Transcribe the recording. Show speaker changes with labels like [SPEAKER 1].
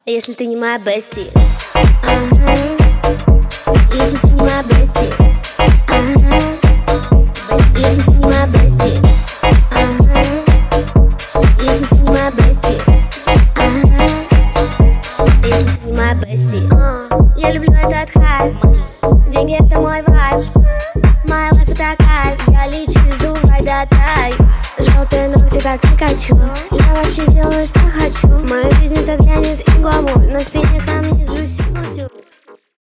[SPEAKER 1] Если ты не моя бести, если ты не моя бести, если ты не моя бести, если ты не моя бести, если ты не моя бести. Я люблю этот хайп, деньги это мой вайб, моя лайф это кайф, я лечу, сдувай до тай. Желтые ногти как Пикачу, я вообще делаю, что хочу. В моей жизни так глянец и гламур, на спине камни, джуси, кутюр.